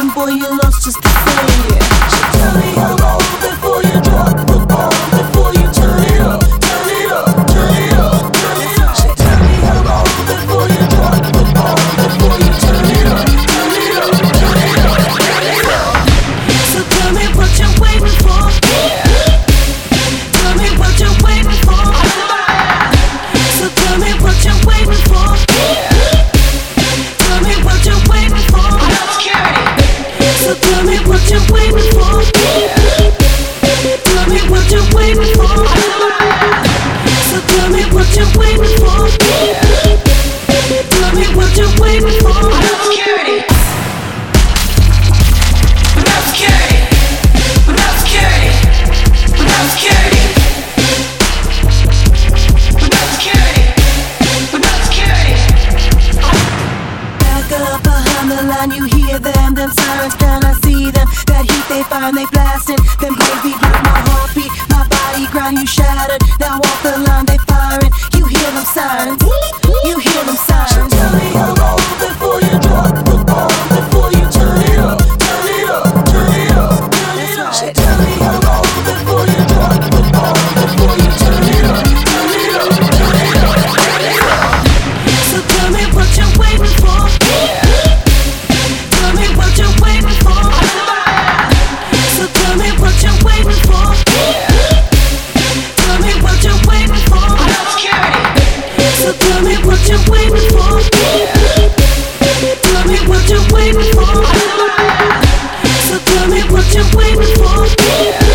boy, you lost just the same. So tell me how long before you drop the ball, before you turn it up, turn it up, turn it up, turn it up. So tell me how long before you drop the ball, before you turn it up, turn it up, turn it up, turn it up. So tell me what you're waiting for. Tell me what you're waiting for. So tell me what you're waiting for. Tell me what you're waiting for. So tell me what you're waiting for. Tell me what you're waiting for. So tell me what you're waiting for. Tell me what you're waiting for. Security. Without security. Without security. Without security. Without security. Without security. Back up behind the line, you hear them sirens down, I see them. That heat they find, they blasting. Them baby blood, my heartbeat, my body grind, you shattered. Now off the line, they firing. You hear them sirens. You hear them sirens. So tell me how long before you drop the ball, before you turn it up, turn it up, turn it up, turn it up. So tell me how long before you drop the ball, before you turn it up, turn it up, turn it up, turn it up. So tell me what you're waiting for. Tell me what you're waiting for. So tell me what you're waiting for. Tell me what you're waiting for. So tell me what you're waiting for. Tell me what you're waiting for. So tell me what you're waiting for.